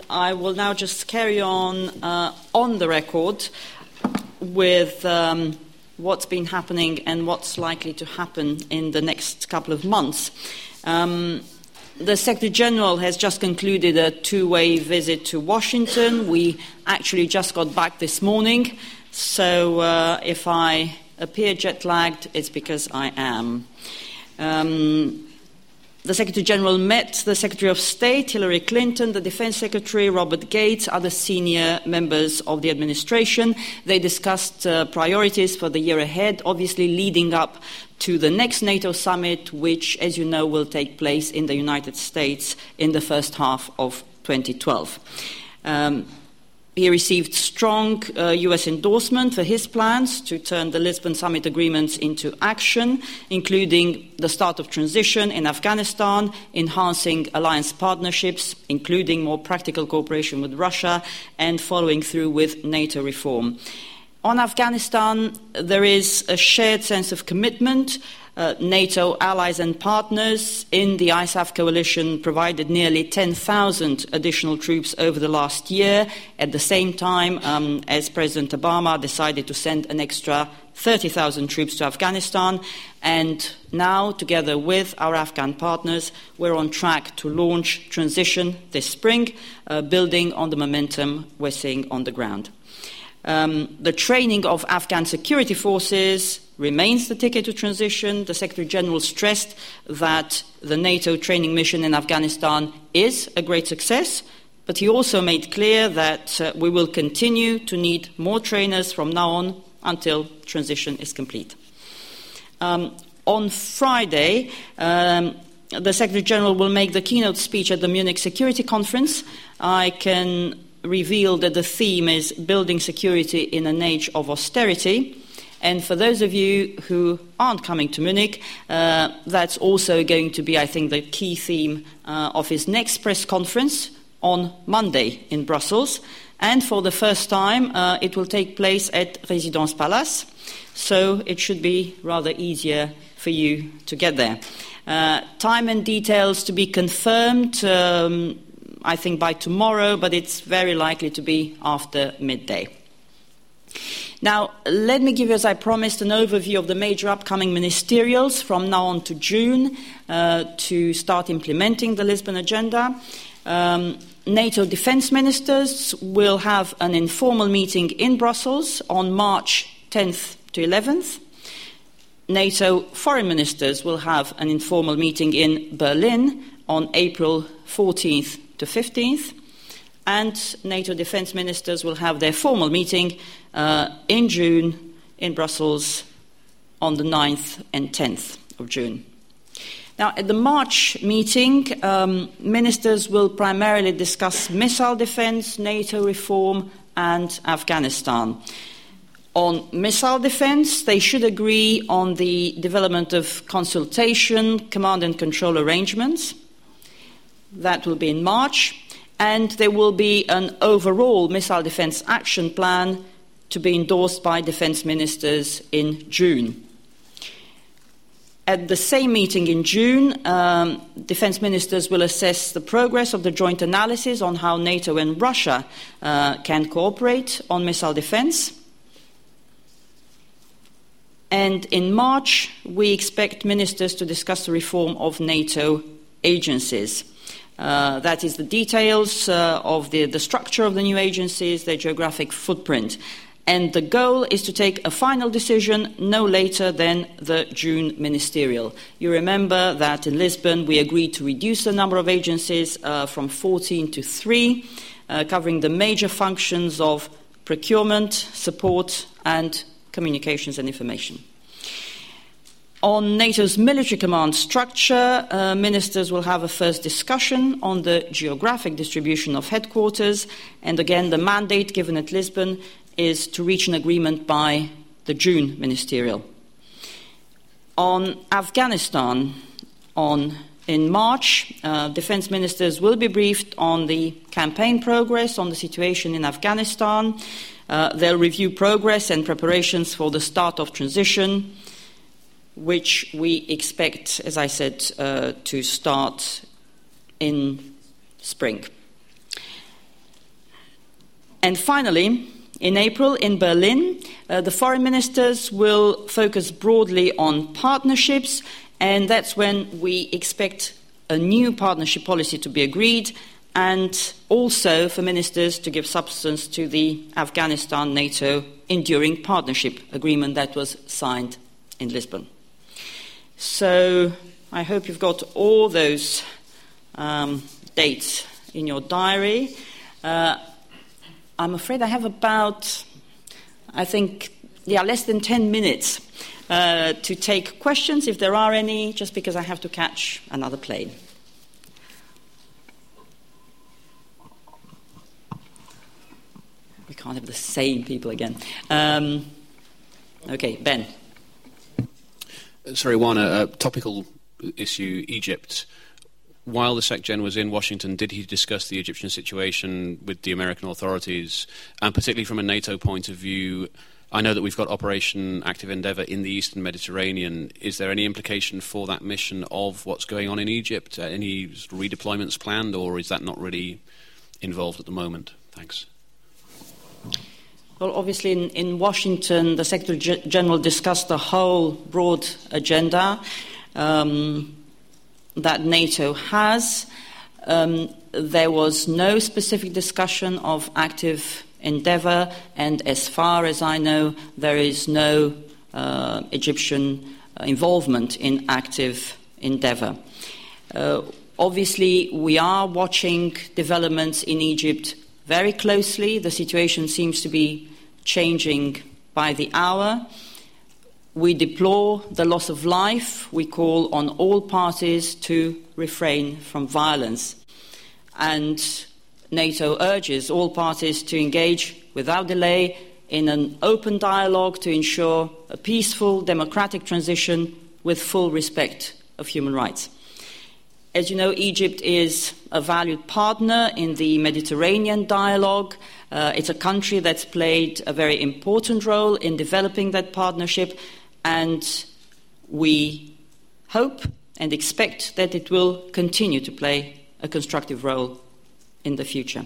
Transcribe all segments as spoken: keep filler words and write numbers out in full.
I will now just carry on uh, on the record with um, what's been happening and what's likely to happen in the next couple of months. Um, the Secretary-General has just concluded a two-way visit to Washington. We actually just got back this morning, so uh, if I appear jet-lagged, it's because I am. Um, The Secretary-General met the Secretary of State, Hillary Clinton, the Defense Secretary, Robert Gates, other senior members of the administration. They discussed uh, priorities for the year ahead, obviously leading up to the next NATO summit, which, as you know, will take place in the United States in the first half of twenty twelve. Um, He received strong uh, U S endorsement for his plans to turn the Lisbon Summit agreements into action, including the start of transition in Afghanistan, enhancing alliance partnerships, including more practical cooperation with Russia, and following through with NATO reform. On Afghanistan, there is a shared sense of commitment. Uh, NATO allies and partners in the I S A F coalition provided nearly ten thousand additional troops over the last year, at the same time um, as President Obama decided to send an extra thirty thousand troops to Afghanistan. And now, together with our Afghan partners, we're on track to launch transition this spring, uh, building on the momentum we're seeing on the ground. Um, the training of Afghan security forces remains the ticket to transition. The Secretary-General stressed that the NATO training mission in Afghanistan is a great success, but he also made clear that uh, we will continue to need more trainers from now on until transition is complete. Um, on Friday, um, the Secretary-General will make the keynote speech at the Munich Security Conference. I can reveal that the theme is building security in an age of austerity. And for those of you who aren't coming to Munich, uh, that's also going to be, I think, the key theme uh, of his next press conference on Monday in Brussels. And for the first time, uh, it will take place at Résidence Palace, so it should be rather easier for you to get there. Uh, time and details to be confirmed, um, I think, by tomorrow, but it's very likely to be after midday. Now, let me give you, as I promised, an overview of the major upcoming ministerials from now on to June uh, to start implementing the Lisbon Agenda. Um, NATO defense ministers will have an informal meeting in Brussels on March tenth to eleventh. NATO foreign ministers will have an informal meeting in Berlin on April fourteenth to fifteenth. And NATO defense ministers will have their formal meeting uh, in June in Brussels on the ninth and tenth of June. Now, at the March meeting, um, ministers will primarily discuss missile defense, NATO reform, and Afghanistan. On missile defense, they should agree on the development of consultation, command and control arrangements. That will be in March. And there will be an overall missile defense action plan to be endorsed by defense ministers in June. At the same meeting in June, um, defense ministers will assess the progress of the joint analysis on how NATO and Russia uh, can cooperate on missile defense. And in March, we expect ministers to discuss the reform of NATO agencies. Uh, that is the details uh, of the, the structure of the new agencies, their geographic footprint. And the goal is to take a final decision no later than the June ministerial. You remember that in Lisbon we agreed to reduce the number of agencies uh, from fourteen to three, uh, covering the major functions of procurement, support, and communications and information. On NATO's military command structure, uh, ministers will have a first discussion on the geographic distribution of headquarters, and again the mandate given at Lisbon is to reach an agreement by the June ministerial. On Afghanistan, on in March, uh, defense ministers will be briefed on the campaign progress, on the situation in Afghanistan. Uh, they'll review progress and preparations for the start of transition, which we expect, as I said, uh, to start in spring. and finally, in April in Berlin, uh, the foreign ministers will focus broadly on partnerships, and that's when we expect a new partnership policy to be agreed, and also for ministers to give substance to the Afghanistan-NATO Enduring Partnership Agreement that was signed in Lisbon. So I hope you've got all those um, dates in your diary. Uh, I'm afraid I have about, I think, yeah, less than ten minutes uh, to take questions, if there are any, just because I have to catch another plane. We can't have the same people again. Um, okay, Ben. Sorry, one, a, a topical issue, Egypt. While the Sec-Gen was in Washington, did he discuss the Egyptian situation with the American authorities? And particularly from a NATO point of view, I know that we've got Operation Active Endeavour in the Eastern Mediterranean. Is there any implication for that mission of what's going on in Egypt? Uh, any redeployments planned, or is that not really involved at the moment? Thanks. Well, obviously in, in Washington, the Secretary General discussed the whole broad agenda um, that NATO has. Um, there was no specific discussion of active endeavour, and as far as I know, there is no uh, Egyptian involvement in active endeavour. Uh, obviously, we are watching developments in Egypt very closely. The situation seems to be changing by the hour. We deplore the loss of life. We call on all parties to refrain from violence. And NATO urges all parties to engage without delay in an open dialogue to ensure a peaceful, democratic transition with full respect of human rights. As you know, Egypt is a valued partner in the Mediterranean dialogue. Uh, it's a country that's played a very important role in developing that partnership, and we hope and expect that it will continue to play a constructive role in the future.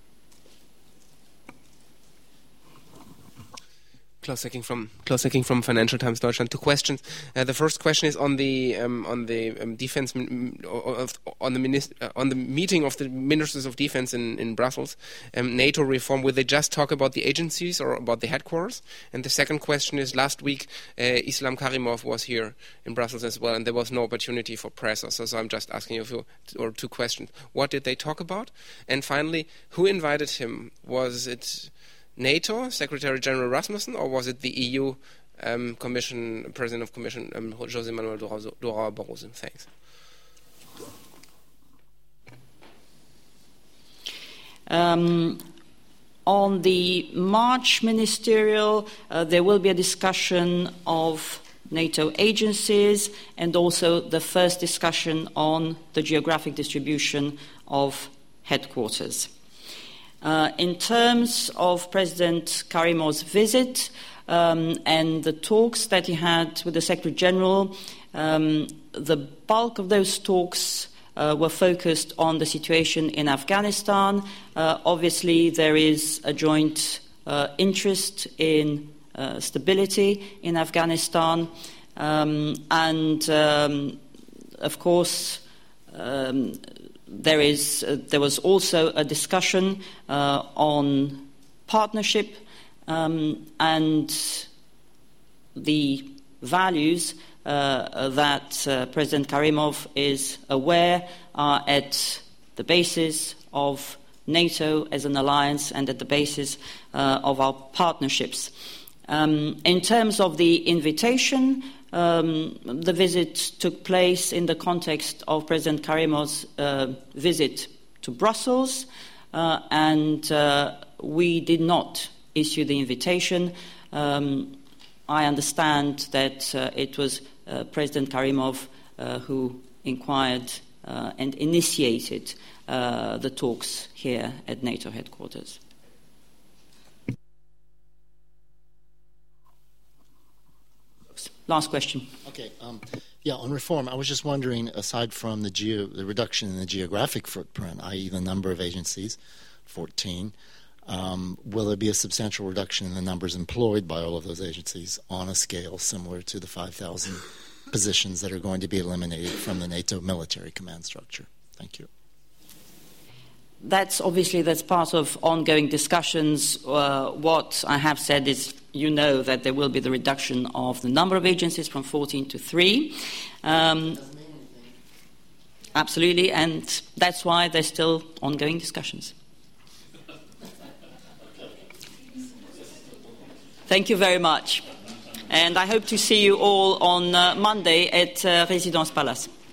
Klaus Hecking from Klaus Hecking from Financial Times Deutschland. Two questions. Uh, the first question is on the um, on the um, defense on the minist- on the meeting of the ministers of defense in in Brussels. Um, NATO reform. Will they just talk about the agencies or about the headquarters? And the second question is: last week, uh, Islam Karimov was here in Brussels as well, and there was no opportunity for press. So, so I'm just asking you a few, or two questions. What did they talk about? And finally, who invited him? Was it NATO, Secretary General Rasmussen, or was it the E U um, Commission, President of Commission, um, José Manuel Durão Barroso? Thanks. Um, on the March ministerial, uh, there will be a discussion of NATO agencies and also the first discussion on the geographic distribution of headquarters. Uh, in terms of President Karimov's visit um, and the talks that he had with the Secretary General, um, the bulk of those talks uh, were focused on the situation in Afghanistan. Uh, obviously, there is a joint uh, interest in uh, stability in Afghanistan, um, and um, of course, um, There is, uh, there was also a discussion uh, on partnership um, and the values uh, that uh, President Karimov is aware are at the basis of NATO as an alliance and at the basis uh, of our partnerships. Um, in terms of the invitation, Um, the visit took place in the context of President Karimov's uh, visit to Brussels, uh, and uh, we did not issue the invitation. Um, I understand that uh, it was uh, President Karimov uh, who inquired uh, and initiated uh, the talks here at NATO headquarters. Last question. Okay. Um, yeah, on reform, I was just wondering, aside from the, geo, the reduction in the geographic footprint, that is the number of agencies, fourteen, Um, will there be a substantial reduction in the numbers employed by all of those agencies on a scale similar to the five thousand positions that are going to be eliminated from the NATO military command structure? Thank you. That's obviously that's part of ongoing discussions. Uh, what I have said is, you know, that there will be the reduction of the number of agencies from fourteen to three. Um, absolutely, and that's why there's still ongoing discussions. Thank you very much. And I hope to see you all on uh, Monday at uh, Résidence Palace.